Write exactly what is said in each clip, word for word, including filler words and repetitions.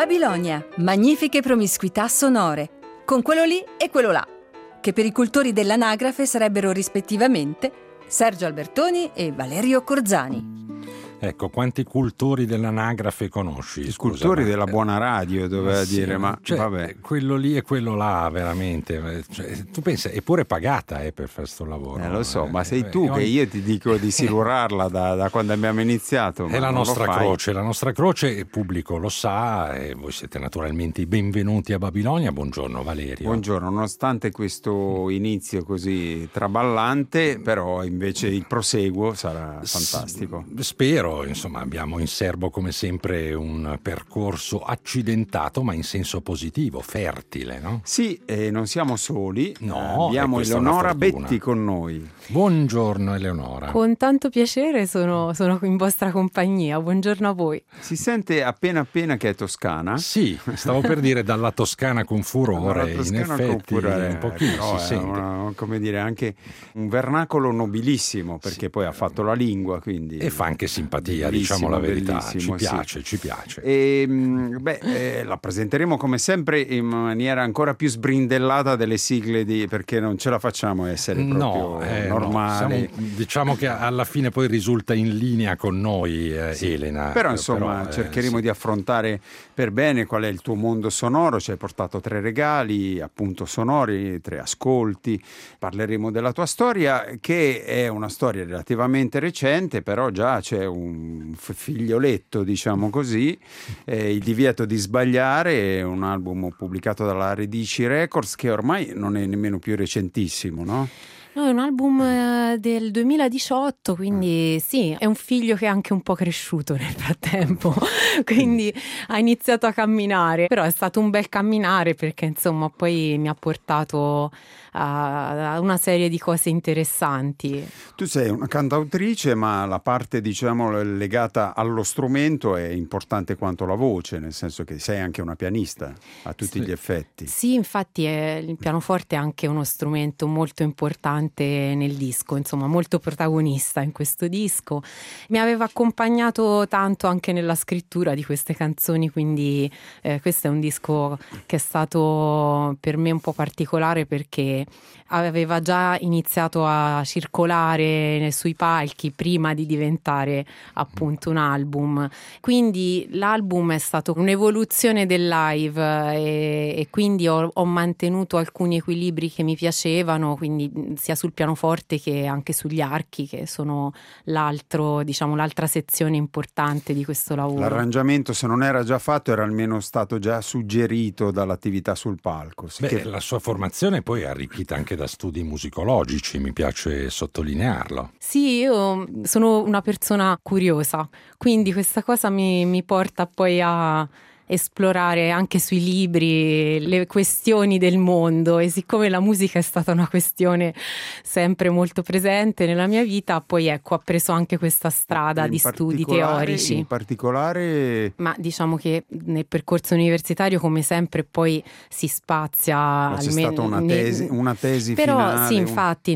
Babilonia, magnifiche promiscuità sonore, con quello lì e quello là, che per i cultori dell'anagrafe sarebbero rispettivamente Sergio Albertoni e Valerio Corzani. Ecco, quanti cultori dell'anagrafe conosci? I scusa, cultori ma... della buona radio, doveva sì, dire, ma cioè, vabbè. Quello lì e quello là, veramente. Cioè, tu pensa, è pure pagata eh, per fare sto lavoro. Eh, lo so, eh, ma sei eh, tu eh, che ogni... io ti dico di silurarla da, da quando abbiamo iniziato. È la nostra croce, la nostra croce, il pubblico lo sa e voi siete naturalmente i benvenuti a Babilonia. Buongiorno Valerio. Buongiorno, nonostante questo inizio così traballante, però invece il proseguo sarà fantastico. S- spero, insomma, abbiamo in serbo come sempre un percorso accidentato ma in senso positivo, fertile, no? Sì, e non siamo soli, no, abbiamo Eleonora Betti con noi. Buongiorno Eleonora. Con tanto piacere sono, sono in vostra compagnia, buongiorno a voi. Si sente appena appena che è toscana? Sì, stavo per dire dalla Toscana con furore, in effetti un pochino no, si sente. Una, come dire, anche un vernacolo nobilissimo, perché sì, poi ha fatto la lingua, quindi... E fa anche simpatia, diciamo la verità, ci piace, sì. ci piace. E, beh, eh, la presenteremo come sempre in maniera ancora più sbrindellata delle sigle, di, perché non ce la facciamo essere proprio no, eh, normali. No, siamo, diciamo che alla fine poi risulta in linea con noi, eh, sì, Elena. Però insomma però, cercheremo eh, sì. di affrontare per bene qual è il tuo mondo sonoro. Ci hai portato tre regali appunto sonori, tre ascolti. Parleremo della tua storia, che è una storia relativamente recente, però già c'è un figlioletto, diciamo così, eh, Il divieto di sbagliare, un album pubblicato dalla Radici Records che ormai non è nemmeno più recentissimo, no? No, è un album del duemiladiciotto, quindi sì, è un figlio che è anche un po' cresciuto nel frattempo, quindi ha iniziato a camminare, però è stato un bel camminare perché insomma poi mi ha portato a una serie di cose interessanti. Tu sei una cantautrice, ma la parte diciamo legata allo strumento è importante quanto la voce, nel senso che sei anche una pianista a tutti sì. gli effetti. Sì, infatti è, il pianoforte è anche uno strumento molto importante nel disco, insomma molto protagonista in questo disco. Mi aveva accompagnato tanto anche nella scrittura di queste canzoni, quindi eh, questo è un disco che è stato per me un po' particolare perché aveva già iniziato a circolare sui palchi prima di diventare appunto un album, quindi l'album è stato un'evoluzione del live e, e quindi ho, ho mantenuto alcuni equilibri che mi piacevano, quindi sia sul pianoforte che anche sugli archi, che sono l'altro, diciamo, l'altra sezione importante di questo lavoro. L'arrangiamento, se non era già fatto, era almeno stato già suggerito dall'attività sul palco. Beh, che... la sua formazione poi è arricchita anche da studi musicologici, mi piace sottolinearlo. Sì, io sono una persona curiosa, quindi questa cosa mi, mi porta poi a esplorare anche sui libri le questioni del mondo, e siccome la musica è stata una questione sempre molto presente nella mia vita, poi ecco, ho preso anche questa strada di studi teorici. In particolare? Ma diciamo che nel percorso universitario, come sempre, poi si spazia. Ma c'è almeno, stata una tesi, una tesi però finale? sì, infatti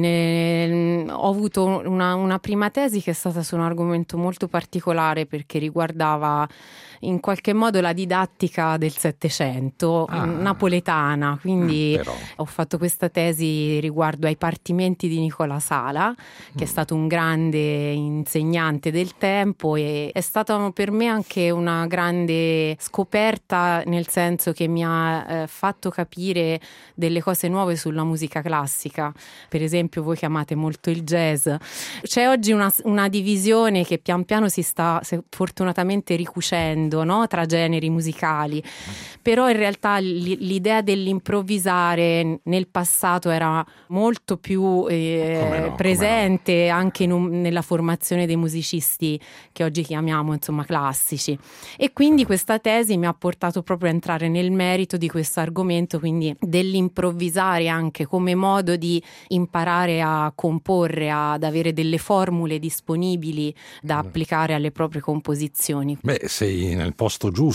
ne, ho avuto una, una prima tesi che è stata su un argomento molto particolare, perché riguardava in qualche modo la didattica del Settecento, ah, napoletana, quindi però. ho fatto questa tesi riguardo ai partimenti di Nicola Sala, che mm. è stato un grande insegnante del tempo, e è stata per me anche una grande scoperta, nel senso che mi ha eh, fatto capire delle cose nuove sulla musica classica. Per esempio, voi chiamate molto il jazz, c'è oggi una, una divisione che pian piano si sta fortunatamente ricucendo, no? Tra generi musicali, però in realtà l'idea dell'improvvisare nel passato era molto più eh, no, presente no. anche in un, nella formazione dei musicisti che oggi chiamiamo insomma classici, e quindi questa tesi mi ha portato proprio a entrare nel merito di questo argomento, quindi dell'improvvisare anche come modo di imparare a comporre, ad avere delle formule disponibili da applicare alle proprie composizioni. Beh, sei nel posto giusto, nel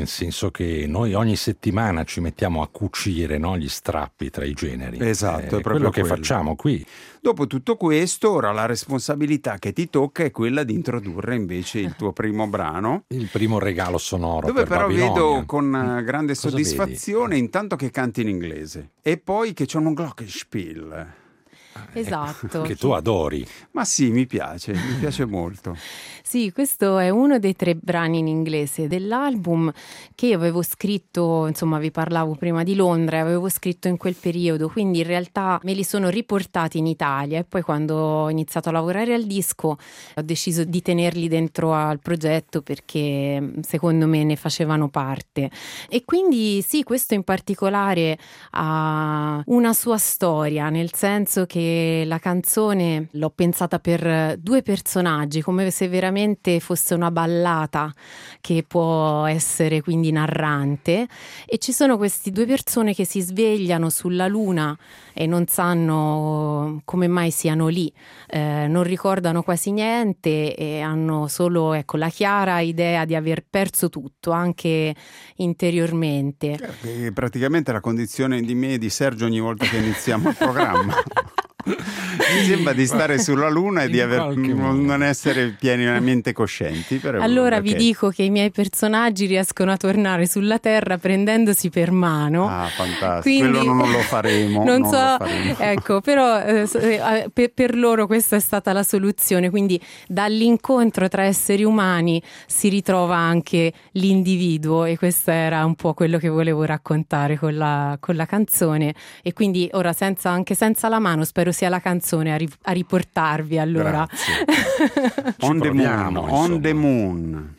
nel senso che noi ogni settimana ci mettiamo a cucire, no, gli strappi tra i generi. Esatto, è, è proprio quello che quello. facciamo qui. Dopo tutto questo, ora la responsabilità che ti tocca è quella di introdurre invece il tuo primo brano. Il primo regalo sonoro Dove per però Babilonia. vedo con grande Cosa soddisfazione vedi? intanto che canti in inglese e poi che c'è un glockenspiel. Esatto. Che tu adori. Ma sì, mi piace, mi piace molto. Sì, questo è uno dei tre brani in inglese dell'album che io avevo scritto, insomma vi parlavo prima di Londra, avevo scritto in quel periodo, quindi in realtà me li sono riportati in Italia e poi quando ho iniziato a lavorare al disco ho deciso di tenerli dentro al progetto perché secondo me ne facevano parte. E quindi sì, questo in particolare ha una sua storia, nel senso che la canzone l'ho pensata per due personaggi, come se veramente fosse una ballata che può essere quindi narrante, e ci sono queste due persone che si svegliano sulla luna e non sanno come mai siano lì, eh, non ricordano quasi niente e hanno solo, ecco, la chiara idea di aver perso tutto, anche interiormente. Che è praticamente la condizione di me e di Sergio ogni volta che iniziamo il programma. Mi sembra di stare sulla luna e di aver, non essere pienamente coscienti. Però allora okay. Vi dico che i miei personaggi riescono a tornare sulla terra prendendosi per mano. Ah, fantastico. Quindi, quello non lo faremo. Non, non so, lo faremo. Ecco, però eh, per, per loro questa è stata la soluzione. Quindi dall'incontro tra esseri umani si ritrova anche l'individuo, e questo era un po' quello che volevo raccontare con la, con la canzone. E quindi ora, senza, anche senza la mano, spero sia la canzone a, ri- a riportarvi allora. On the proviamo, moon, on insomma. the moon.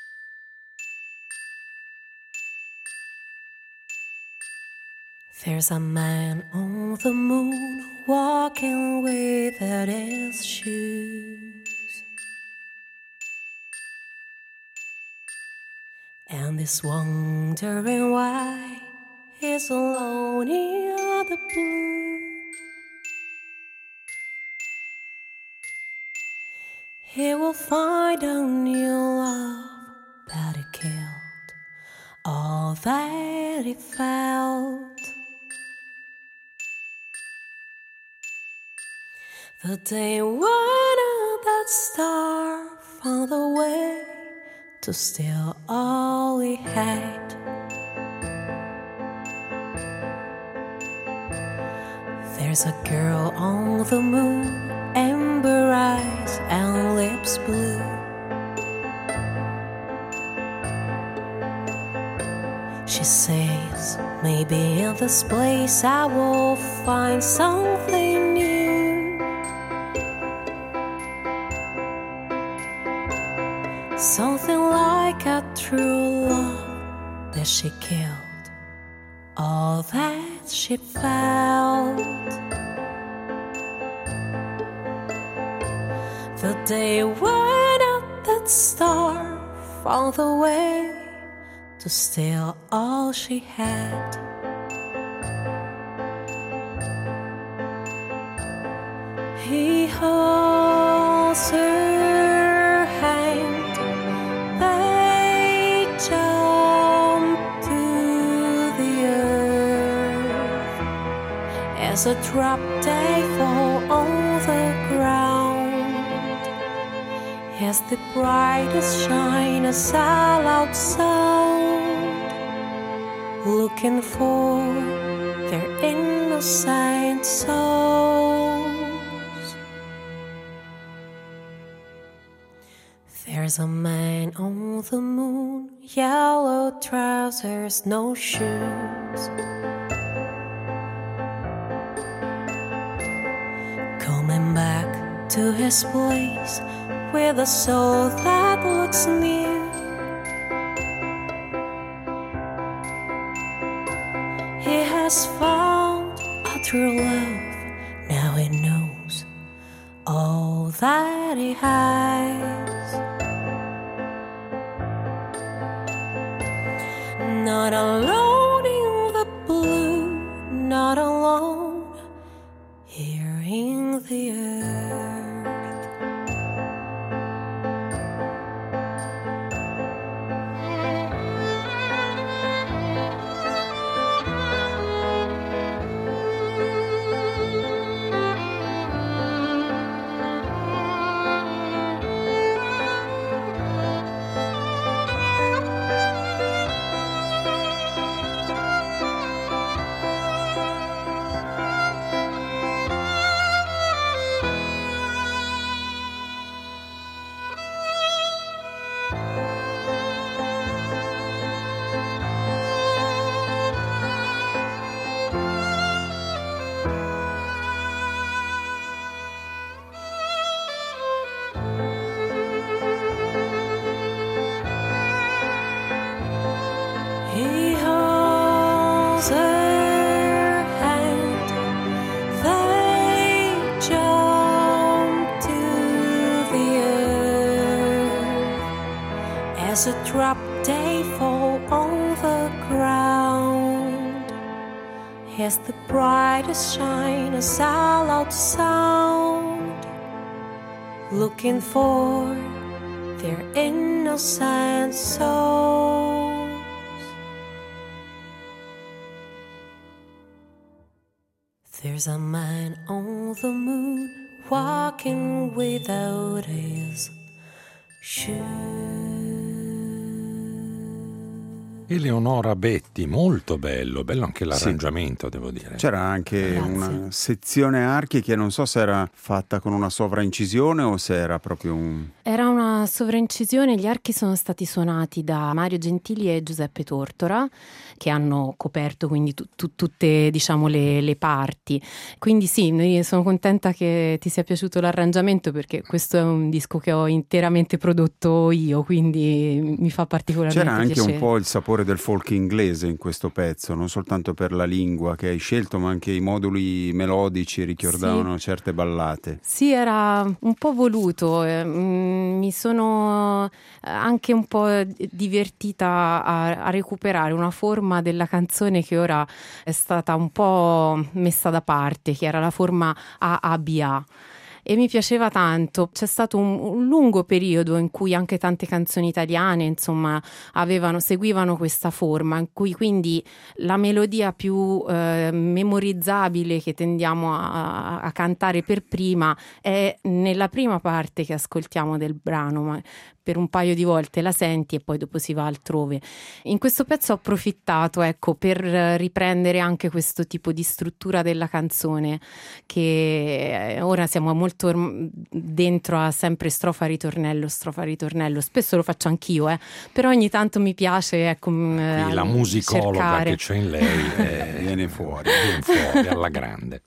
There's a man on the moon walking without his shoes, and he's wondering why he's alone in the blue. He will find a new love that he killed all that he felt. The day when that star found a way to steal all he had. There's a girl on the moon, amber eyes and lips blue. She says, maybe in this place I will find something new, something like a true love that she killed all that she felt. The day when that star found the way to steal all she had. He holds her hand, they jump to the earth as a drop they fall on the ground. As the brightest shine as all outside, looking for their innocent souls. There's a man on the moon, yellow trousers, no shoes, coming back to his place with a soul that looks near. He has found a true love, now he knows all that he hides. Not alone in the blue, not alone here in the earth. as a drop they fall on the ground, as the brightest shine a loud sound, looking for their innocent souls. There's a man on the moon walking without his shoes. Eleonora Betti, molto bello, bello anche l'arrangiamento, sì. Devo dire. C'era anche Grazie. una sezione archi che non so se era fatta con una sovraincisione o se era proprio un... Era una sovraincisione, gli archi sono stati suonati da Mario Gentili e Giuseppe Tortora, che hanno coperto quindi tu, tu, tutte diciamo le, le parti. Quindi sì, sono contenta che ti sia piaciuto l'arrangiamento, perché questo è un disco che ho interamente prodotto io, quindi mi fa particolarmente C'era anche piacere. un po' il sapore del folk inglese in questo pezzo, non soltanto per la lingua che hai scelto, ma anche i moduli melodici ricordavano Sì. certe ballate. Sì, era un po' voluto, eh, mm, mi sono anche un po' divertita a, a recuperare una forma della canzone che ora è stata un po' messa da parte, che era la forma A A B A. E mi piaceva tanto. C'è stato un, un lungo periodo in cui anche tante canzoni italiane, insomma, avevano, seguivano questa forma, in cui quindi la melodia più eh, memorizzabile che tendiamo a, a cantare per prima è nella prima parte che ascoltiamo del brano, ma per un paio di volte la senti e poi dopo si va altrove. In questo pezzo ho approfittato, ecco, per riprendere anche questo tipo di struttura della canzone, che ora siamo molto dentro a sempre strofa ritornello strofa ritornello, spesso lo faccio anch'io, eh, però ogni tanto mi piace, ecco, Qui la musicologa cercare. che c'è in lei eh, Viene fuori. viene fuori alla grande.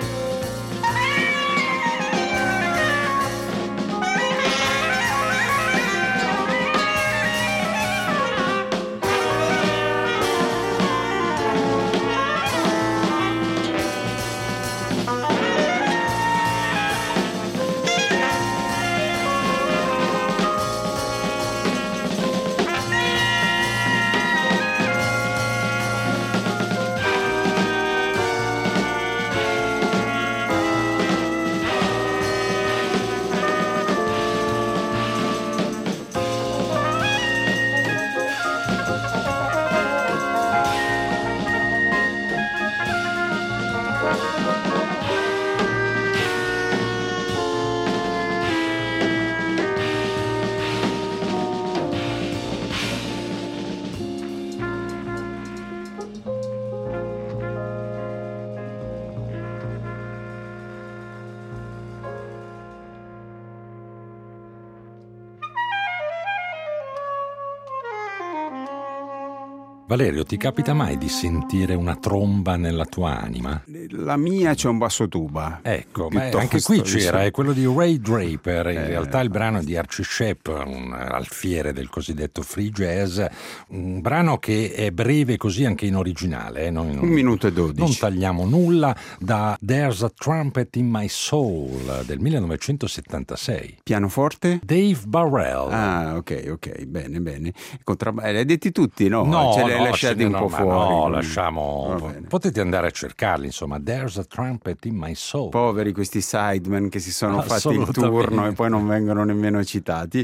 Valerio, ti capita mai di sentire una tromba nella tua anima? La mia c'è un basso tuba. Ecco, ma Piuttosto, anche qui c'era, diciamo. è quello di Ray Draper, in Eh. realtà il brano è di Archie Shepp, un alfiere del cosiddetto free jazz, un brano che è breve così anche in originale. Eh? Noi non, Un minuto e dodici. non tagliamo nulla, da There's a Trumpet in My Soul del millenovecentosettantasei. Pianoforte? Dave Burrell. Ah, ok, ok, bene, bene. Contrab- eh, li hai detti tutti, no? No, Ce li hai no, lasciati sì, un no, po' ma fuori. no, quindi- lasciamo. Va bene. Potete andare a cercarli, insomma. There's a Trumpet in My Soul. Poveri questi sidemen che si sono fatti il Assolutamente. turno e poi non vengono nemmeno citati.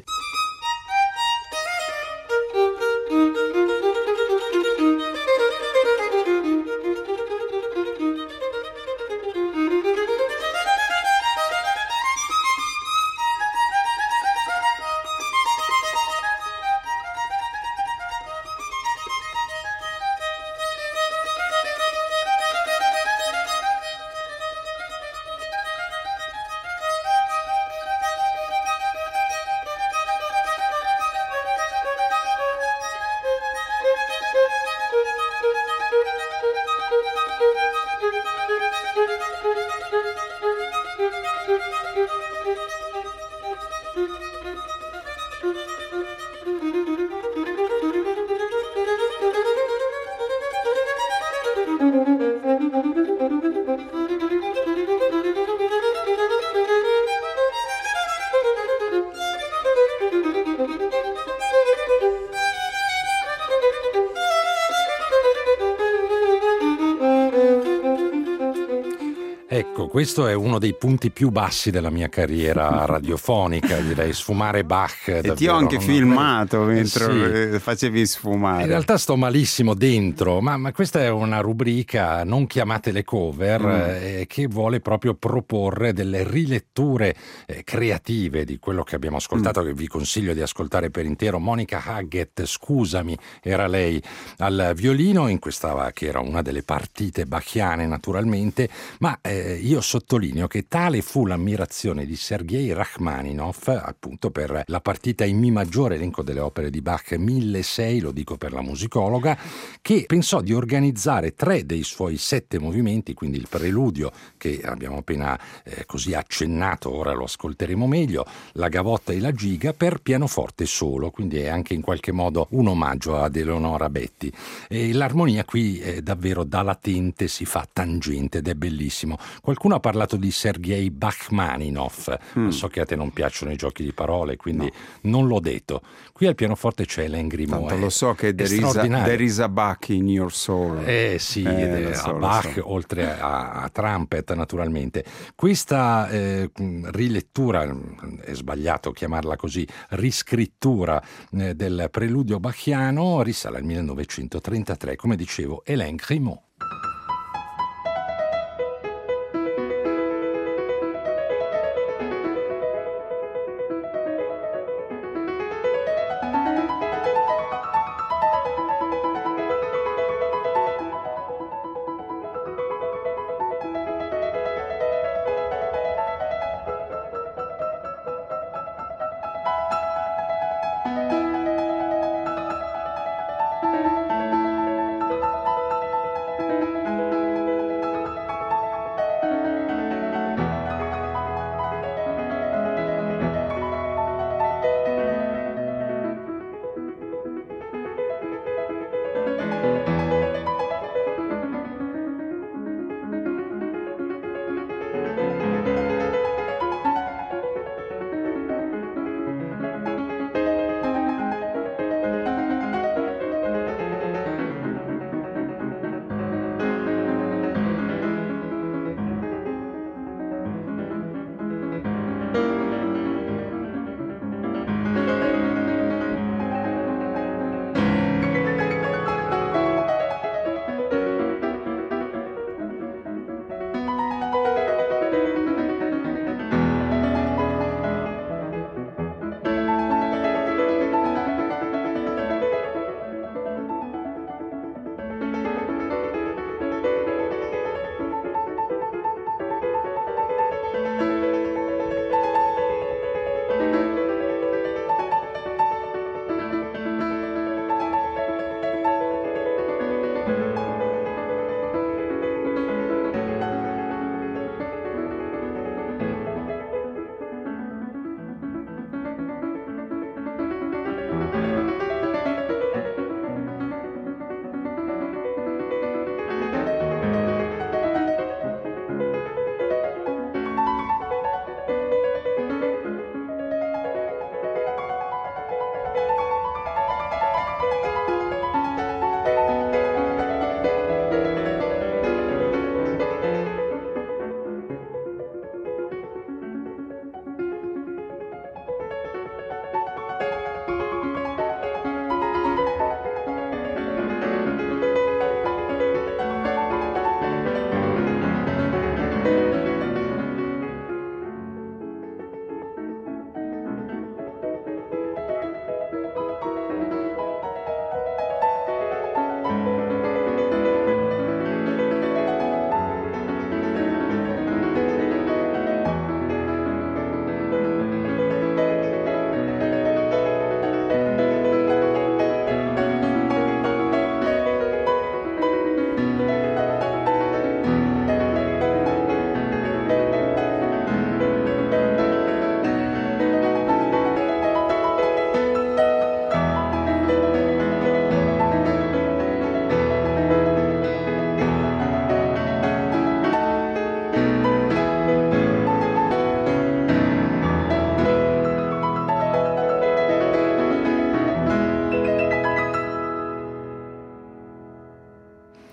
questo è uno dei punti più bassi della mia carriera radiofonica, direi, sfumare Bach. E davvero, ti ho anche non- filmato Eh, mentre sì. facevi sfumare. In realtà sto malissimo dentro, ma, ma questa è una rubrica, non chiamate le cover, Mm. eh, che vuole proprio proporre delle riletture eh, creative di quello che abbiamo ascoltato, Mm. che vi consiglio di ascoltare per intero. Monica Haggett, scusami, era lei al violino in questa che era una delle partite bachiane naturalmente, ma eh, io sottolineo che tale fu l'ammirazione di Sergei Rachmaninov appunto per la partita in Mi maggiore, elenco delle opere di Bach milleseicento, lo dico per la musicologa, che pensò di organizzare tre dei suoi sette movimenti, quindi il preludio che abbiamo appena eh, così accennato, ora lo ascolteremo meglio, la gavotta e la giga per pianoforte solo, quindi è anche in qualche modo un omaggio ad Eleonora Betti. E l'armonia qui è davvero da latente si fa tangente ed è bellissimo. Qualcuno ha parlato di Sergei Bachmaninov, Mm. ma so che a te non piacciono i giochi di parole, quindi non l'ho detto. Qui al pianoforte c'è Alain Grimaud. Tanto è- lo so che è there is, a, straordinario. there is a Bach in your soul. Eh sì, Eh, ed è lo so, a lo Bach, so. oltre a, a trumpet naturalmente. Questa eh, rilettura, è sbagliato chiamarla così, riscrittura eh, del preludio bachiano risale al millenovecentotrentatré, come dicevo, Alain Grimaud.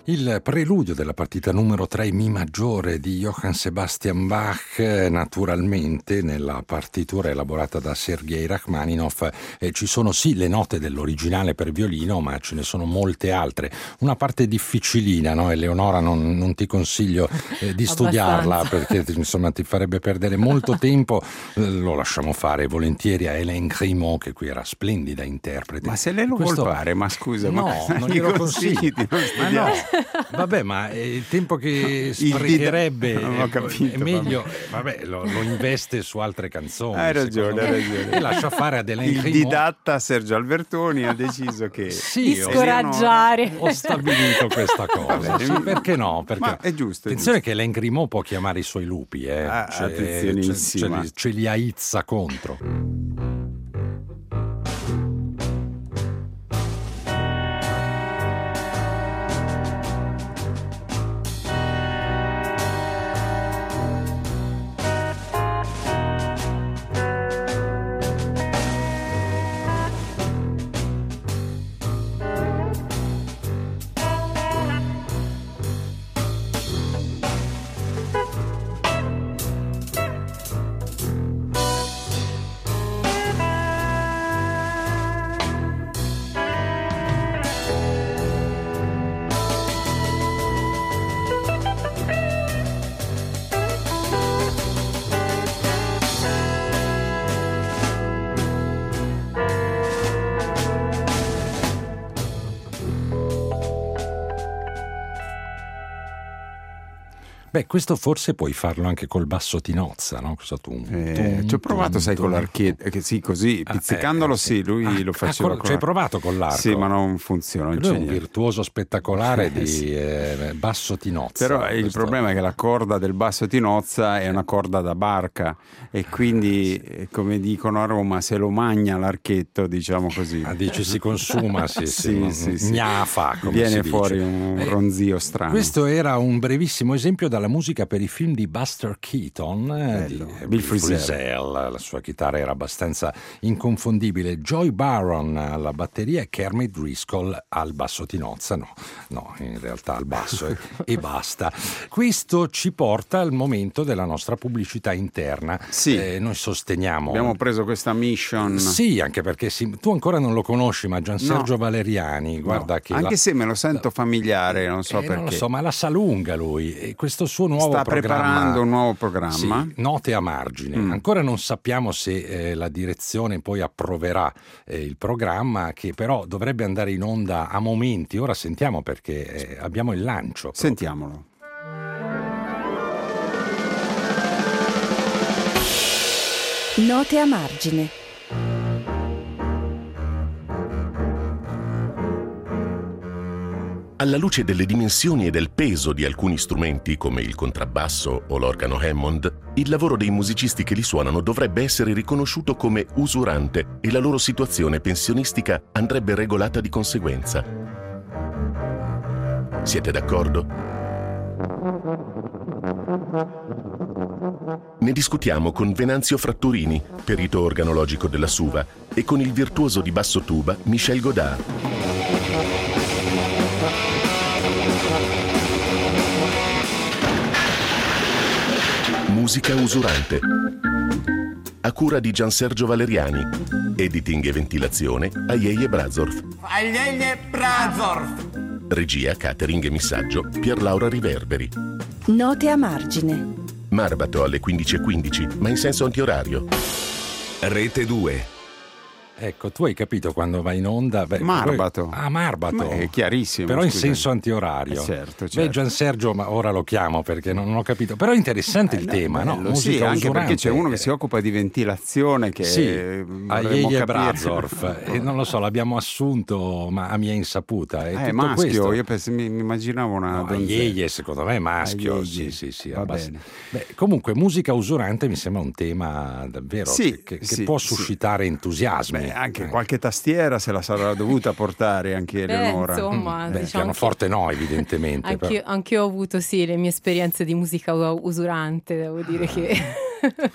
Il preludio della partita numero tre Mi maggiore di Johann Sebastian Bach, naturalmente nella partitura elaborata da Sergei Rachmaninov eh, ci sono sì le note dell'originale per violino, ma ce ne sono molte altre. Una parte difficilina, no? Eleonora, non, non ti consiglio eh, di studiarla perché insomma ti farebbe perdere molto tempo, eh, lo lasciamo fare volentieri a Hélène Grimaud, che qui era splendida interprete. Ma se lei lo Questo... vuol fare, ma scusa, no, ma non glielo consiglio. Di non ma no. Vabbè, ma il tempo che sprecherebbe non ho capito, è meglio, vabbè, lo, lo investe su altre canzoni. Hai ragione, hai ragione. E lascia fare a Hélène Grimaud. Il didatta Sergio Albertoni ha deciso che sì, di scoraggiare. Ho, ho stabilito questa cosa. Sì, perché no? Perché ma è giusto. È attenzione giusto. che Hélène Grimaud può chiamare i suoi lupi, eh. Ah, cioè, attenzionissima. ce, ce, ce li aizza contro. Beh, questo forse puoi farlo anche col basso Tinozza, no? Cosa tu? Eh, ci ho provato, sai, con l'architetto, che sì, così, pizzicandolo, ah, eh, sì, lui ah, lo faceva. Ah, col, ci hai provato con l'arco? Sì, ma non funziona. Non lui c'è è un niente. virtuoso spettacolare eh, di sì. eh, basso Tinozza. Però il questo... problema è che la corda del basso Tinozza è una corda da barca e quindi, come dicono a Roma, se lo magna l'archetto, diciamo così. Ah, dici si consuma, sì, sì, sì, sì, gnafa, come viene si fuori dice. un ronzio strano. Questo era un brevissimo esempio dalla musica per i film di Buster Keaton, eh, di Bill Bill Frisell. Frisell. La sua chitarra era abbastanza inconfondibile. Joy Baron alla batteria e Kermit Driscoll al basso Tinozza. No, no, in realtà al basso e, e basta. Questo ci porta al momento della nostra pubblicità interna. Sì. Eh, noi sosteniamo. Abbiamo preso questa mission. Sì, anche perché sì, tu ancora non lo conosci, ma Gian Sergio no. Valeriani, guarda no. che anche la... se me lo sento familiare, non so eh, perché. Non lo so, ma la sa lunga lui. E questo suo nuovo sta programma, preparando un nuovo programma, sì, Note a margine. Mm. Ancora non sappiamo se eh, la direzione poi approverà eh, il programma, che però dovrebbe andare in onda a momenti. Ora sentiamo perché eh, abbiamo il lancio. Proprio. Sentiamolo. Note a margine. Alla luce delle dimensioni e del peso di alcuni strumenti come il contrabbasso o l'organo Hammond, il lavoro dei musicisti che li suonano dovrebbe essere riconosciuto come usurante e la loro situazione pensionistica andrebbe regolata di conseguenza. Siete d'accordo? Ne discutiamo con Venanzio Fratturini, perito organologico della Suva, e con il virtuoso di basso tuba Michel Godard. Musica usurante, a cura di Gian Sergio Valeriani, editing e ventilazione Ajeje Brazorf, Ajeje Brazorf, regia, catering e missaggio Pierlaura Riverberi. Note a margine. Marbato alle quindici e quindici, ma in senso antiorario. Rete due. Ecco, tu hai capito quando vai in onda? Beh, Marbato. Poi... Ah, Marbato. Ma è chiarissimo. Però scusami. in senso antiorario. Eh certo, certo. Beh, Gian Sergio, ma ora lo chiamo perché non, non ho capito. Però è interessante eh, il no, tema, bello, no? Musica sì, anche usurante. perché c'è uno che si occupa di ventilazione che sì, Ajeje capire... Brazorf. E non lo so, l'abbiamo assunto, ma a mia insaputa. È eh, tutto maschio, questo. io penso, mi, mi immaginavo una no, Ajeje secondo me è maschio. Ajeje. Sì, sì, sì. Va abbast... bene. Beh, comunque, musica usurante mi sembra un tema davvero sì, che, che sì, può sì. suscitare entusiasmi. Beh, anche eh. qualche tastiera se la sarà dovuta portare anche Eleonora. Eh, insomma, Beh, diciamo pianoforte no, evidentemente. Anch'io, anch'io ho avuto sì le mie esperienze di musica usurante, devo dire che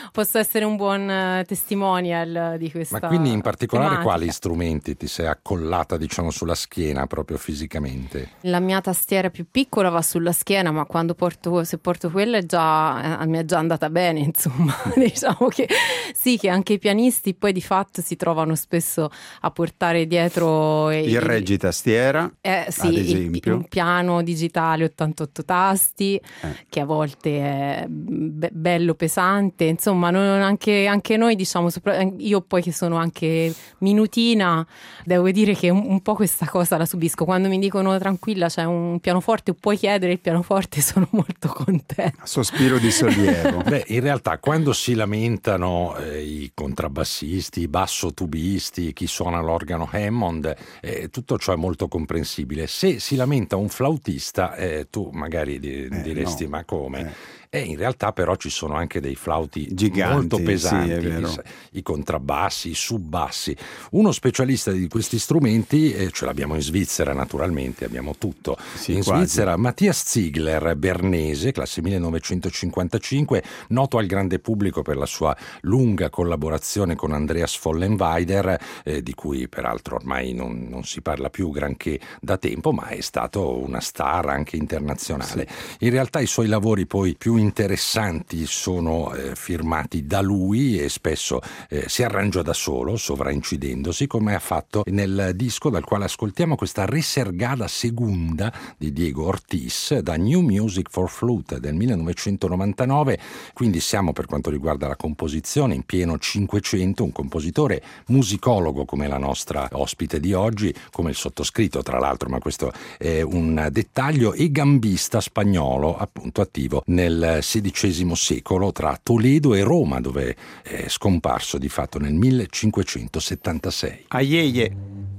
posso essere un buon uh, testimonial di questa. Ma quindi in particolare tematica. Quali strumenti ti sei accollata, diciamo, sulla schiena proprio fisicamente? La mia tastiera più piccola va sulla schiena, ma quando porto, se porto quella è già, eh, mi è già andata bene, insomma. Diciamo che sì, che anche i pianisti poi di fatto si trovano spesso a portare dietro il, il reggitastiera, eh, sì, ad esempio, un piano digitale ottantotto tasti eh. che a volte è be- bello pesante, insomma non, anche, anche noi diciamo, sopra, io poi che sono anche minutina devo dire che un, un po' questa cosa la subisco. Quando mi dicono tranquilla c'è un pianoforte, puoi chiedere il pianoforte, sono molto contenta. Sospiro di sollievo. Beh, in realtà quando si lamentano eh, i contrabbassisti, i bassotubisti, chi suona l'organo Hammond, eh, tutto ciò è molto comprensibile. Se si lamenta un flautista, eh, tu magari di, eh, diresti no. ma come? Eh. E in realtà però ci sono anche dei flauti giganti, molto pesanti, sì, è vero. i, i contrabbassi, i subbassi. Uno specialista di questi strumenti, eh, ce l'abbiamo in Svizzera naturalmente, abbiamo tutto. Sì, in quasi. Svizzera Matthias Ziegler, bernese, classe millenovecentocinquantacinque, noto al grande pubblico per la sua lunga collaborazione con Andreas Vollenweider, eh, di cui peraltro ormai non, non si parla più granché da tempo, ma è stato una star anche internazionale. Sì. In realtà i suoi lavori poi più interessanti sono eh, firmati da lui e spesso eh, si arrangia da solo, sovraincidendosi, come ha fatto nel disco dal quale ascoltiamo questa Resergada Segunda di Diego Ortiz da New Music for Flute del millenovecentonovantanove. Quindi siamo, per quanto riguarda la composizione, in pieno Cinquecento, un compositore musicologo come la nostra ospite di oggi, come il sottoscritto tra l'altro, ma questo è un dettaglio, e gambista spagnolo, appunto attivo nel sedicesimo secolo tra Toledo e Roma, dove è scomparso di fatto nel millecinquecentosettantasei. Aieie.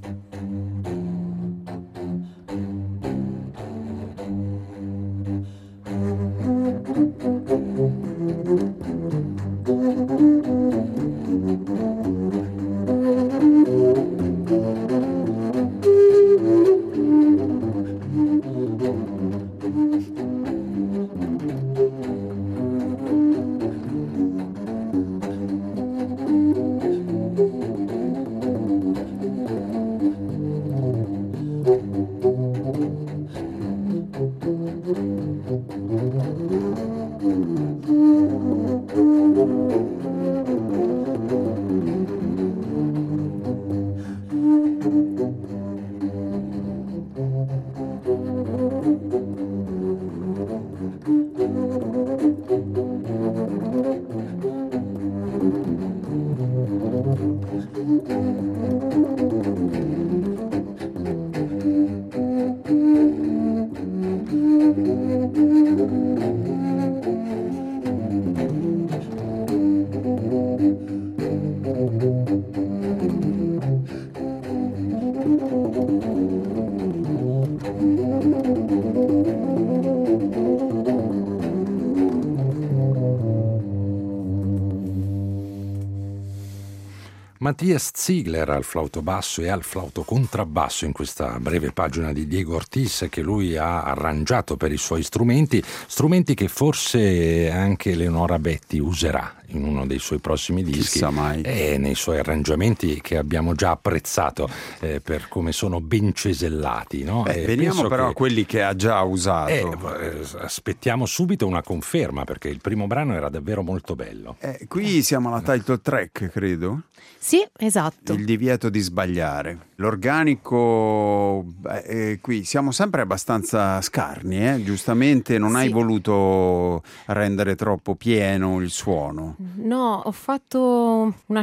Matthias Ziegler al flauto basso e al flauto contrabbasso in questa breve pagina di Diego Ortiz, che lui ha arrangiato per i suoi strumenti, strumenti che forse anche Leonora Betti userà in uno dei suoi prossimi dischi. Chissà mai. E nei suoi arrangiamenti che abbiamo già apprezzato eh, per come sono ben cesellati, no? Beh, E veniamo però che, a quelli che ha già usato. Eh, aspettiamo subito una conferma, perché il primo brano era davvero molto bello. Eh, qui siamo alla title track, credo. Sì, esatto. Il divieto di sbagliare. L'organico, beh, eh, qui siamo sempre abbastanza scarni, eh? Giustamente non Sì. hai voluto rendere troppo pieno il suono. No, ho fatto una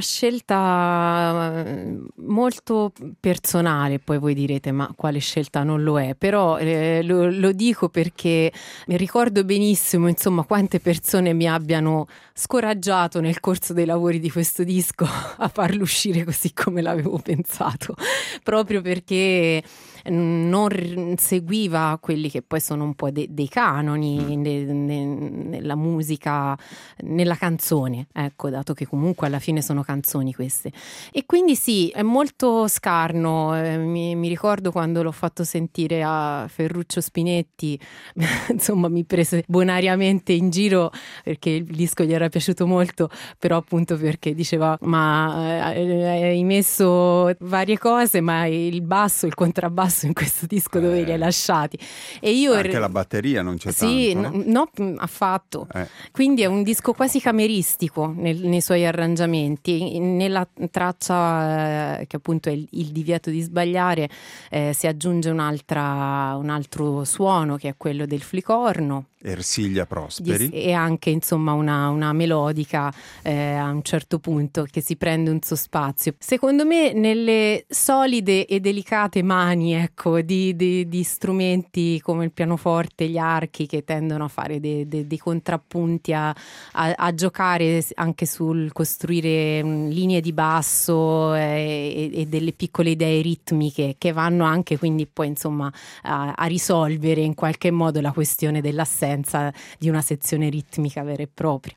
scelta molto personale, poi voi direte ma quale scelta non lo è, però eh, lo, lo dico perché mi ricordo benissimo insomma quante persone mi abbiano scoraggiato nel corso dei lavori di questo disco a farlo uscire così come l'avevo pensato, proprio perché non seguiva quelli che poi sono un po' de- dei canoni ne- ne- nella musica, nella canzone, ecco, dato che comunque alla fine sono canzoni queste. E quindi sì, è molto scarno, eh, mi, mi ricordo quando l'ho fatto sentire a Ferruccio Spinetti, insomma mi prese bonariamente in giro perché il disco gli era piaciuto molto, però appunto perché diceva ma eh, hai messo varie cose, ma il basso, il contrabbasso in questo disco dove eh. li hai lasciati? E io anche er... la batteria non c'è sì, tanto, no, no affatto. Eh. Quindi è un disco quasi cameristico nel, nei suoi arrangiamenti. Nella traccia eh, che appunto è il, il divieto di sbagliare eh, si aggiunge un'altra, un altro suono che è quello del flicorno. Ersilia Prosperi. E anche insomma una, una melodica eh, a un certo punto che si prende un suo spazio. Secondo me nelle solide e delicate mani ecco di, di, di strumenti come il pianoforte, gli archi che tendono a fare dei, dei, dei contrappunti, a, a, a giocare anche sul costruire um, linee di basso e, e delle piccole idee ritmiche che vanno anche quindi poi insomma a, a risolvere in qualche modo la questione dell'assenza di una sezione ritmica vera e propria.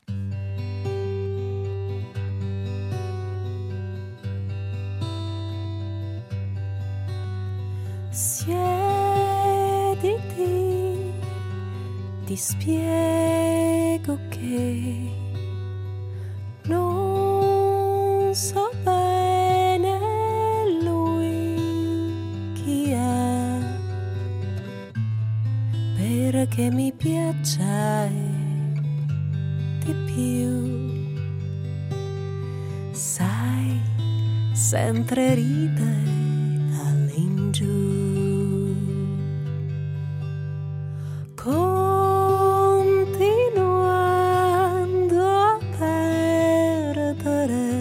Siediti, ti spiego che non so bene lui chi è, perché mi piace di più, sai, sempre ride all'ingiù. Continuando a perdere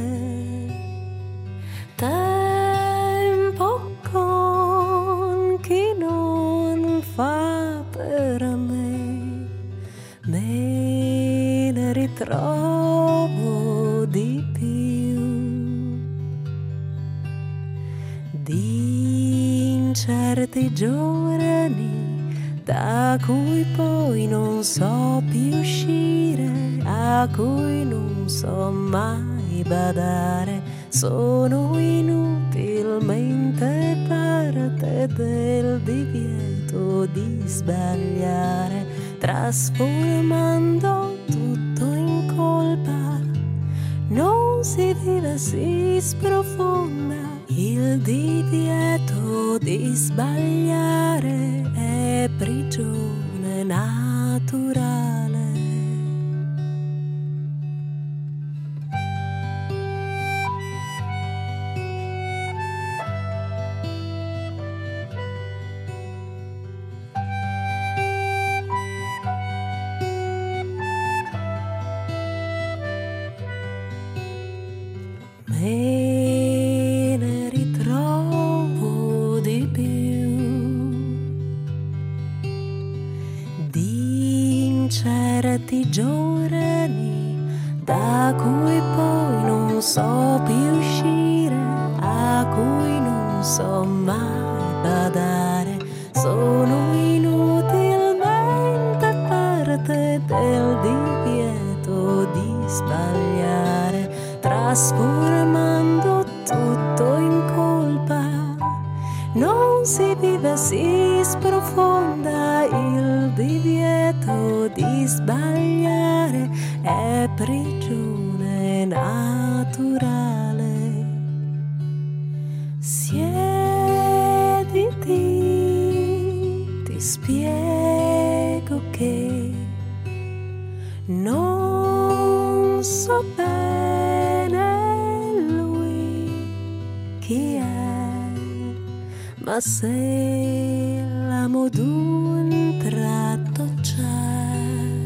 tempo con chi non fa per me, me ne ritrovo di più, di incerti giorni da cui poi non so più uscire, a cui non so mai badare, sono inutilmente parte del divieto di sbagliare, trasformando tutto in colpa. Non si vive, si sprofonda, il divieto di sbagliare è prigione naturale. Me ne ritrovo di più, di incerti giorni da cui poi non so più uscire, a cui non so mai badare, sono inutilmente parte del divieto di sbagliare, trasformando tutto in colpa. Non si vive, si sprofonda, il divieto di sbagliare è prigione naturale. Siediti, ti spiego che non so bene lui chi è, ma se l'amo d'un tratto c'è,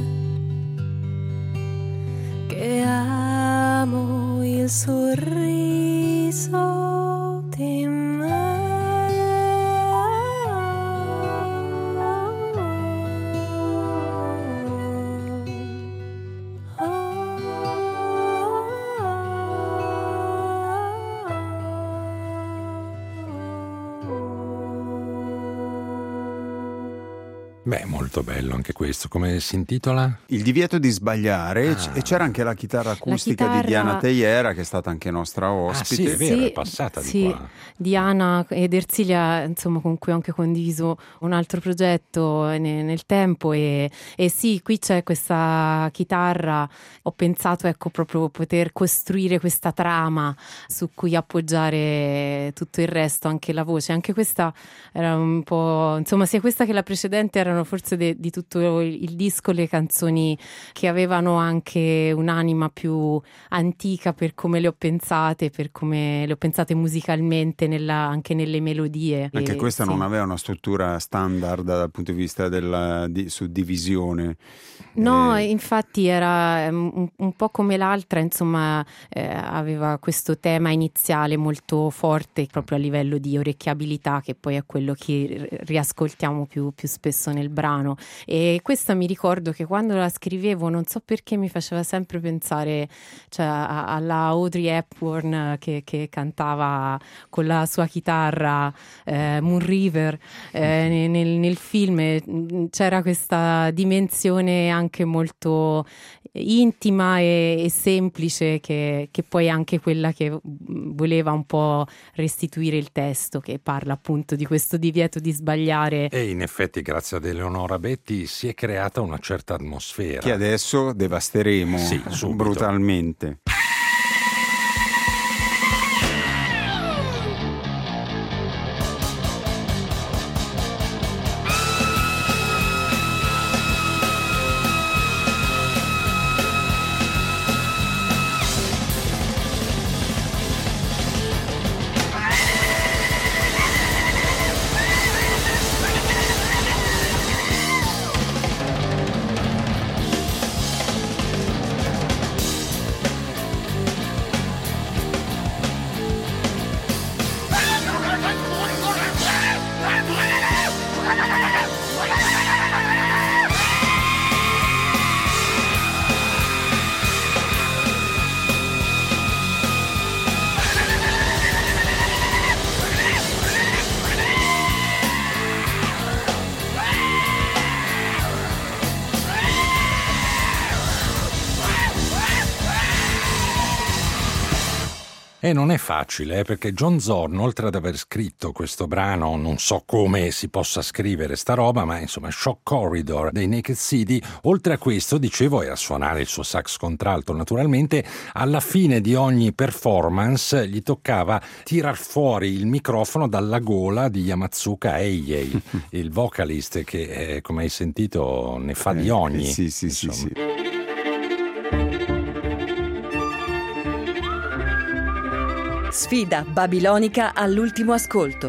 che amo il sorriso di me. Beh, molto bello anche questo. Come si intitola? Il divieto di sbagliare. Ah. E c'era anche la chitarra acustica La chitarra... di Diana Teiera, che è stata anche nostra ospite. Ah sì, è vero, Sì, è passata di sì. qua. Diana ed Ersilia, insomma, con cui ho anche condiviso un altro progetto ne- nel tempo e, e sì, qui c'è questa chitarra. Ho pensato, ecco, proprio poter costruire questa trama su cui appoggiare tutto il resto, anche la voce. Anche questa era un po', insomma, sia questa che la precedente erano forse de- di tutto il, il disco le canzoni che avevano anche un'anima più antica per come le ho pensate, per come le ho pensate musicalmente, nella, anche nelle melodie. Anche E, questa sì. non aveva una struttura standard dal punto di vista della di, suddivisione. No, Eh, infatti era um, un, un po' come l'altra, insomma, eh, aveva questo tema iniziale molto forte proprio a livello di orecchiabilità, che poi è quello che ri- riascoltiamo più, più spesso nel brano. E questa mi ricordo che quando la scrivevo, non so perché, mi faceva sempre pensare, cioè, a- alla Audrey Hepburn che, che cantava con la sua chitarra eh, Moon River eh, nel, nel film. eh, C'era questa dimensione anche molto intima e, e semplice che, che poi è anche quella che voleva un po' restituire il testo, che parla appunto di questo divieto di sbagliare. E in effetti grazie ad Eleonora Betti si è creata una certa atmosfera. che adesso devasteremo Sì, subito. brutalmente. E non è facile, eh, perché John Zorn, oltre ad aver scritto questo brano, non so come si possa scrivere sta roba, ma insomma Shock Corridor dei Naked City, oltre a questo, dicevo, e a suonare il suo sax contralto naturalmente, alla fine di ogni performance gli toccava tirar fuori il microfono dalla gola di Yamazuka Eijei, il vocalist che, eh, come hai sentito, ne fa di ogni. Eh, sì, sì, sì, insomma. sì. Sfida babilonica all'ultimo ascolto.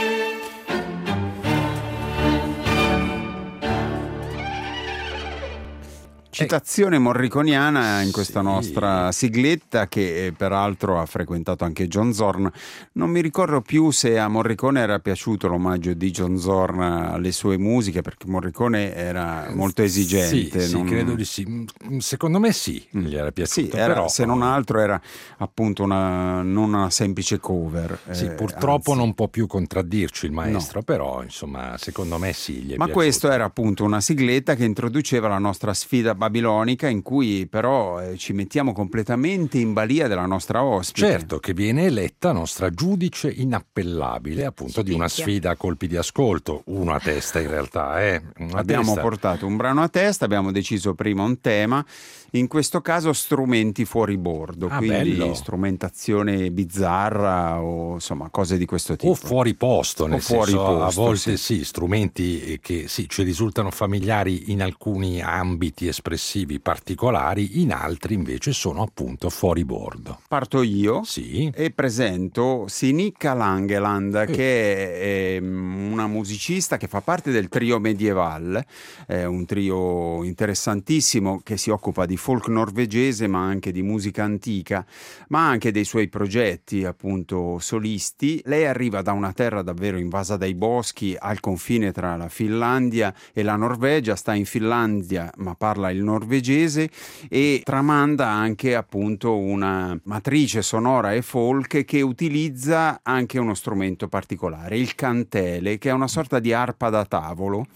Citazione morriconiana in questa sì. nostra sigletta, che eh, peraltro ha frequentato anche John Zorn. Non mi ricordo più se a Morricone era piaciuto l'omaggio di John Zorn alle sue musiche, perché Morricone era molto esigente. Sì, non... sì, credo di sì. Secondo me sì, gli era piaciuto. Sì, era, però, se non altro era appunto una, non una semplice cover. Sì, eh, purtroppo anzi. non può più contraddirci il maestro, No. però insomma secondo me sì, gli è Ma piaciuto. questo era appunto una sigletta che introduceva la nostra sfida babilonica, in cui però eh, ci mettiamo completamente in balia della nostra ospite. Certo, che viene eletta nostra giudice inappellabile appunto di una sfida a colpi di ascolto, uno a testa in realtà. Eh? Una Abbiamo testa. portato un brano a testa, abbiamo deciso prima un tema, in questo caso strumenti fuori bordo, Ah, quindi bello. strumentazione bizzarra o insomma cose di questo tipo. O fuori posto, nel O fuori senso posto, a volte sì. sì. strumenti che sì, ci risultano familiari in alcuni ambiti espressivi particolari, in altri invece sono appunto fuori bordo. Parto io Sì. e presento Sinikka Langeland, che è ehm, una musicista che fa parte del trio Medieval, è un trio interessantissimo che si occupa di folk norvegese, ma anche di musica antica, ma anche dei suoi progetti appunto solisti. Lei arriva da una terra davvero invasa dai boschi, al confine tra la Finlandia e la Norvegia, sta in Finlandia ma parla il norvegese e tramanda anche appunto una matrice sonora e folk che utilizza anche uno strumento particolare, il cantele, che è una sorta di arpa da tavolo,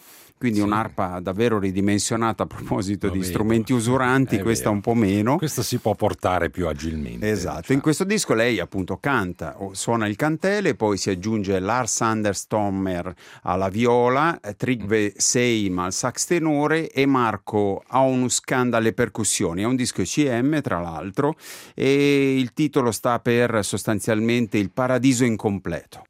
quindi sì. un'arpa davvero ridimensionata a proposito Lo di vedo. strumenti usuranti, È questa vero. un po' meno. Questa si può portare più agilmente. Esatto, diciamo. in questo disco lei appunto canta, o suona il cantele, poi si aggiunge Lars Anders Tommer alla viola, Trygve Seim al sax tenore e Marco Aunuskan alle percussioni. È un disco C M tra l'altro e il titolo sta per sostanzialmente Il paradiso incompleto.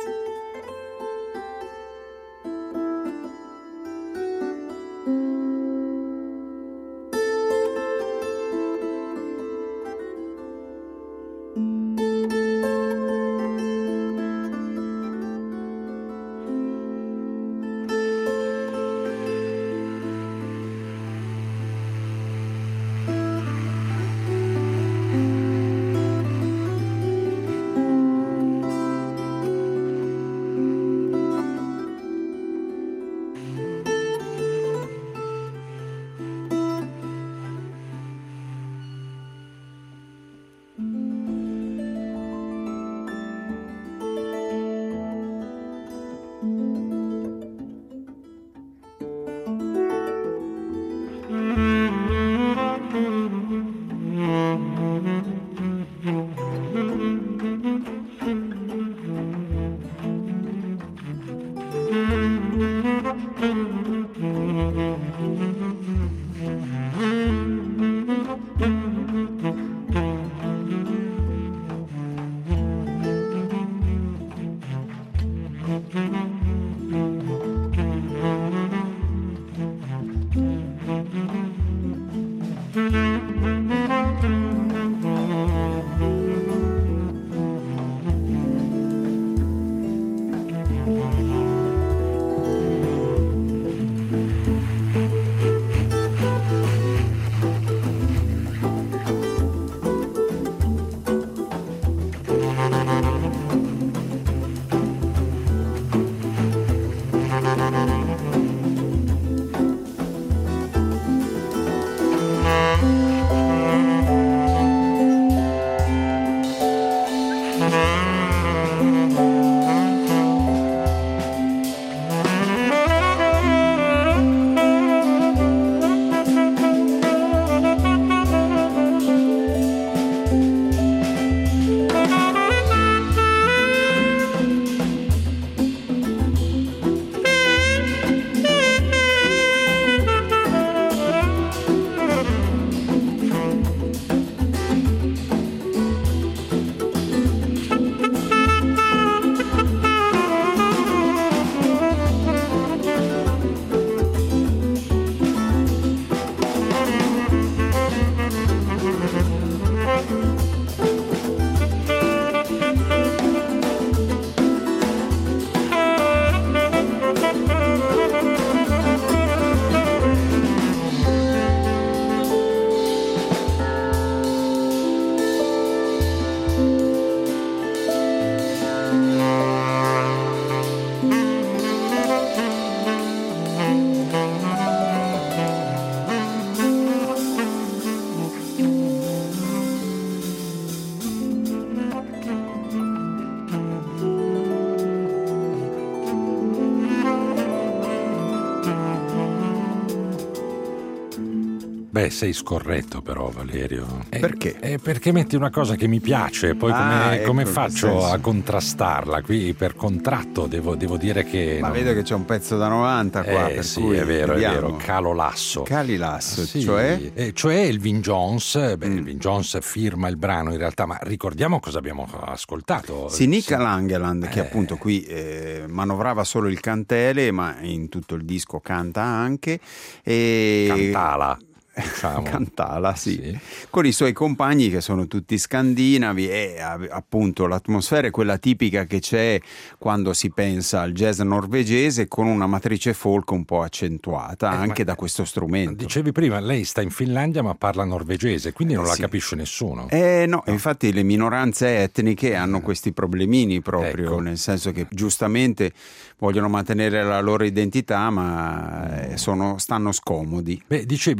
Beh, sei scorretto però, Valerio. Eh, Perché? Eh, perché metti una cosa che mi piace, poi Ah, come, ecco, come in faccio quel senso. a contrastarla? Qui per contratto devo, devo dire che... Ma non- vedo che c'è un pezzo da novanta qua, Eh per sì, cui è vero, vediamo. è vero, calo lasso. Cali lasso, Sì, cioè? eh, cioè Elvin Jones, beh, Mm. Elvin Jones firma il brano in realtà, ma ricordiamo cosa abbiamo ascoltato. Sì, Nick Sì. Langeland, che Eh. appunto qui eh, manovrava solo il cantele, ma in tutto il disco canta anche. E... Cantala, diciamo. Cantala, sì. Sì. Con i suoi compagni che sono tutti scandinavi e a- appunto l'atmosfera è quella tipica che c'è quando si pensa al jazz norvegese, con una matrice folk un po' accentuata Eh, anche ma- da questo strumento. Dicevi prima, lei sta in Finlandia ma parla norvegese, quindi non Eh, la sì. capisce nessuno. Eh no, infatti le minoranze etniche hanno questi problemini proprio, Ecco. nel senso che giustamente vogliono mantenere la loro identità, ma eh, sono, stanno scomodi. Beh, dicevi Elvin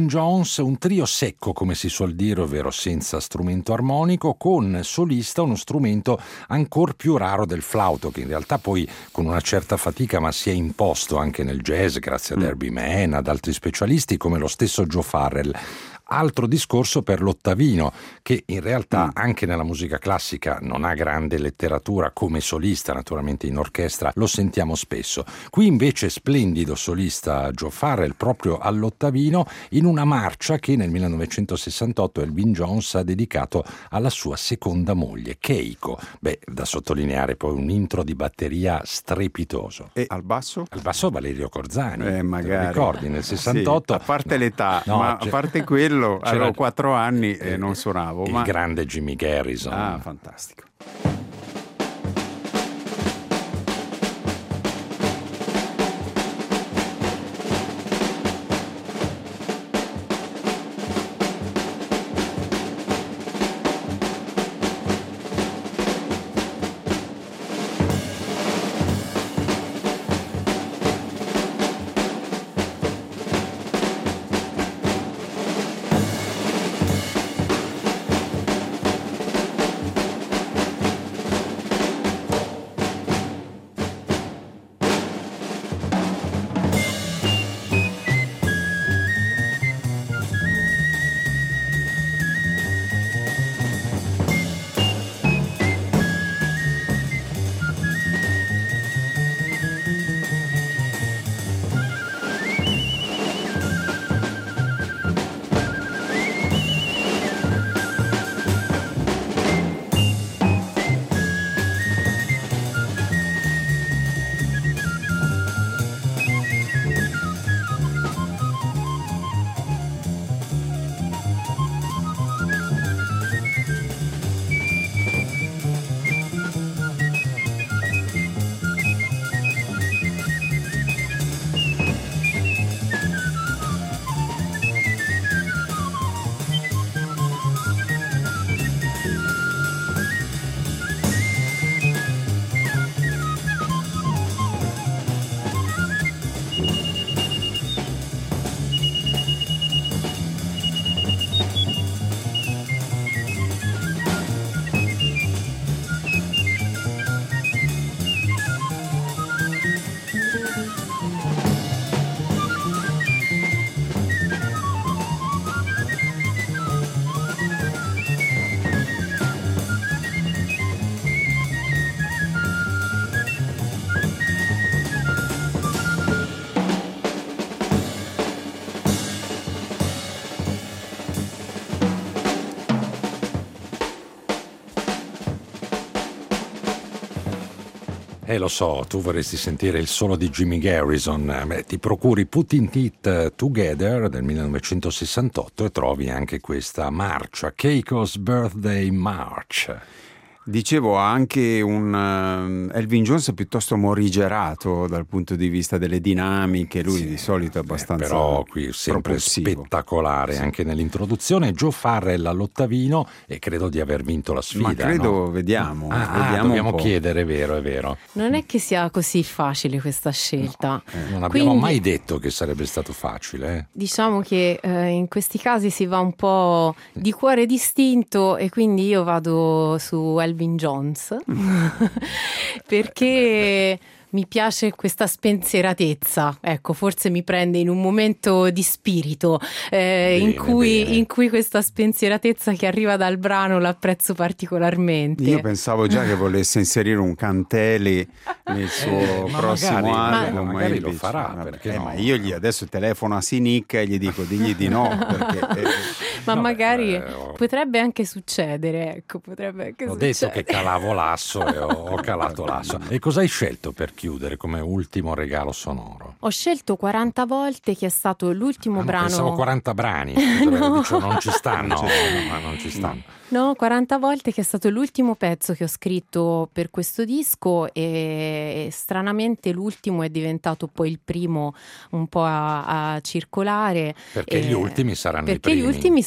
Jones, un trio secco come si suol dire, ovvero senza strumento armonico, con solista uno strumento ancor più raro del flauto, che in realtà poi con una certa fatica ma si è imposto anche nel jazz grazie ad Herbie Mann, ad altri specialisti come lo stesso Joe Farrell. Altro discorso per l'ottavino, che in realtà mm. anche nella musica classica non ha grande letteratura, come solista naturalmente in orchestra lo sentiamo spesso. Qui invece splendido solista Joe Farrell proprio all'ottavino in una marcia che nel millenovecentosessantotto Elvin Jones ha dedicato alla sua seconda moglie, Keiko. Beh, da sottolineare poi un intro di batteria strepitoso. E al basso? Al basso Valerio Corzani, eh, magari. te lo ricordi nel sessantotto? Sì, a parte no, l'età, no, ma a parte quello avevo quattro anni e non suonavo. Il ma... grande Jimmy Garrison. Ah, fantastico. Eh, lo so, tu vorresti sentire il solo di Jimmy Garrison. Beh, ti procuri Putting It Together del millenovecentosessantotto e trovi anche questa marcia, Keiko's Birthday March. Dicevo, anche un uh, Elvin Jones piuttosto morigerato dal punto di vista delle dinamiche, lui sì, di solito è abbastanza eh, però qui sempre propulsivo. Spettacolare, sì. Anche nell'introduzione. Joe Farrell all'ottavino e credo di aver vinto la sfida. Ma credo, no? vediamo. Ah, vediamo ah, dobbiamo chiedere, è vero, è vero. Non è che sia così facile questa scelta. No, eh, non abbiamo Quindi, mai detto che sarebbe stato facile. Eh. Diciamo che eh, in questi casi si va un po' di cuore distinto e quindi io vado su Elvin Jones perché mi piace questa spensieratezza, ecco, forse mi prende in un momento di spirito eh, bene, in, cui, in cui questa spensieratezza che arriva dal brano l'apprezzo particolarmente. Io pensavo già che volesse inserire un Canteli nel suo eh, prossimo magari, album, ma magari ma lo farà, perché eh, no? Ma io gli adesso telefono a Sinica e gli dico digli di no perché, eh, ma no, magari beh, eh, potrebbe anche succedere, ecco, potrebbe anche ho succedere. detto che calavo l'asso e ho, ho calato l'asso. E cosa hai scelto per chiudere come ultimo regalo sonoro? Ho scelto quaranta volte, che è stato l'ultimo ah, brano. Pensavo quaranta brani. No. Dicevo, non ci stanno, no, no, non ci stanno. No, quaranta volte, che è stato l'ultimo pezzo che ho scritto per questo disco e, e stranamente l'ultimo è diventato poi il primo un po' a, a circolare. Perché e, gli ultimi saranno perché i primi. Perché gli ultimi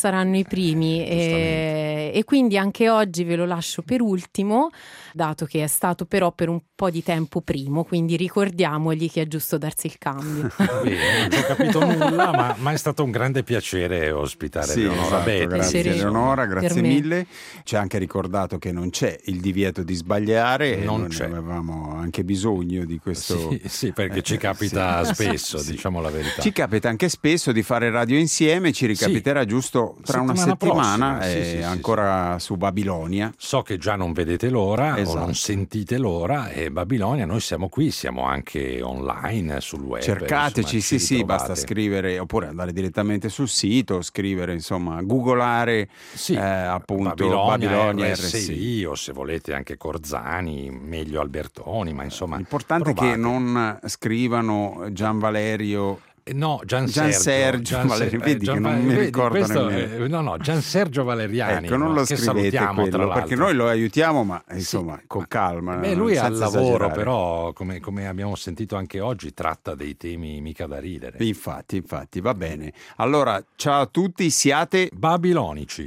saranno i primi e, e quindi anche oggi ve lo lascio per ultimo, dato che è stato però per un po' di tempo primo, quindi ricordiamogli che è giusto darsi il cambio. Bene, non ho capito nulla, ma, ma è stato un grande piacere ospitare Sì, Eleonora esatto, Betti. grazie Piacere Eleonora, per grazie me. mille. Ci ha anche ricordato che non c'è il divieto di sbagliare e Non noi c'è. avevamo anche bisogno di questo. Sì, sì, perché ci capita Sì, spesso, sì. diciamo la verità. Ci capita anche spesso di fare radio insieme, ci ricapiterà giusto tra una Settimana settimana prossima, e sì, sì, sì, ancora su Babilonia. So che già non vedete l'ora Esatto. o non sentite l'ora, e Babilonia, noi siamo qui, siamo anche online sul web. Cercateci, insomma, sì, ci sì, ritrovate. basta scrivere oppure andare direttamente sul sito, scrivere, insomma, googolare Sì, eh, appunto Babilonia, Babilonia R S I, R S I. o se volete anche Corzani, meglio Albertoni, ma insomma L'importante è provate. che non scrivano Gian Valerio. Eh, No, Gian, Gian Sergio, Sergio Gian Valeri- Ser- vedi Gian che non Va- mi vedi, ricordo questo, nemmeno. eh, no, no, Gian Sergio Valeriani. Ecco, non no, lo che scrivete salutiamo, tra quello, perché l'altro. noi lo aiutiamo, ma insomma, Sì, con ma- calma. Beh, lui al senza lavoro, esagerare. però, come, come abbiamo sentito anche oggi, tratta dei temi mica da ridere. Infatti, infatti, va bene. Allora, ciao a tutti, siate Babilonici.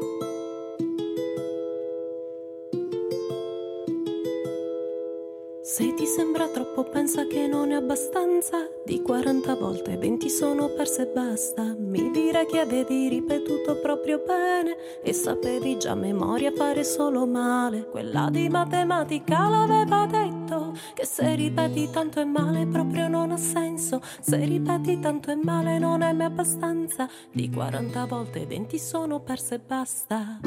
Se ti sembra troppo, pensa che non è abbastanza. Di quaranta volte venti sono perse e basta. Mi dire che avevi ripetuto proprio bene e sapevi già a memoria fare solo male. Quella di matematica l'aveva detto, che se ripeti tanto è male proprio non ha senso. Se ripeti tanto è male non è mai abbastanza. Di quaranta volte venti sono perse e basta.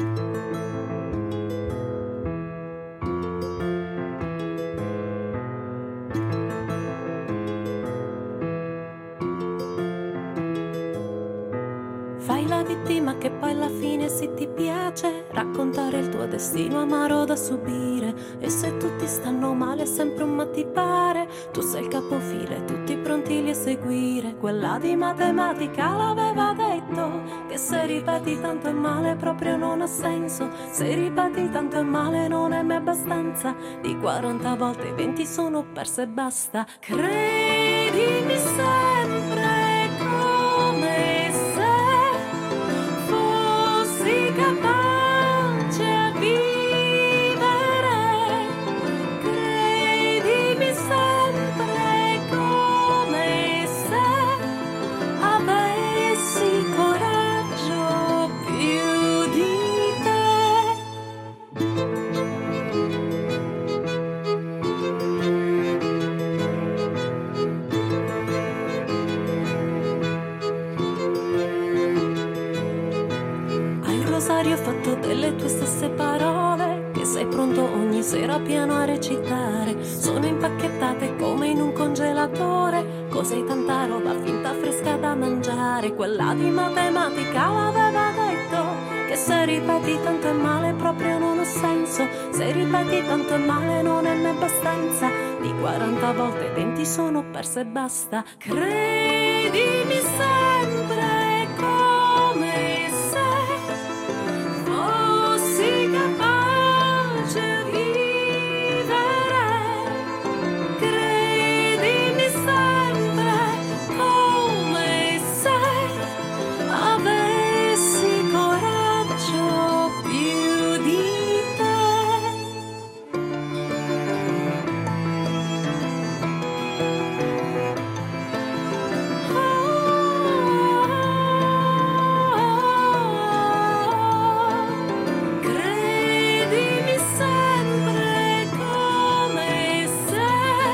Fai la vittima che poi alla fine sì ti piace raccontare il tuo destino amaro da subire. E se tutti stanno male è sempre un ma ti pare. Tu sei il capofila e tutti pronti li a seguire. Quella di matematica l'aveva detto, che se ripeti tanto è male proprio non ha senso. Se ripeti tanto è male non è mai abbastanza. Di quaranta volte venti sono perse e basta. Credimi sempre come capace a vivere, credimi sempre come se avessi coraggio più di te. Rosario fatto delle tue stesse parole, che sei pronto ogni sera piano a recitare. Sono impacchettate come in un congelatore, cos'hai tanta roba finta fresca da mangiare. Quella di matematica l'aveva detto, che se ripeti tanto è male proprio non ha senso. Se ripeti tanto è male non è mai abbastanza. Di quaranta volte venti sono perse e basta. Credimi sempre come fossi capace a vivere, credimi sempre come se avessi coraggio più di te. Credimi sempre come se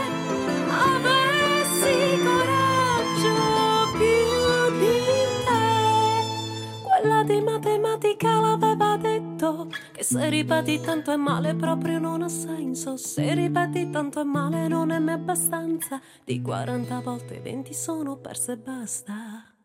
avessi coraggio più di te. Quella di matematica l'aveva detto, che se ripeti tanto è male proprio non ha senso. Se ripeti tanto è male non è mai abbastanza. Di quaranta volte venti sono perse e basta.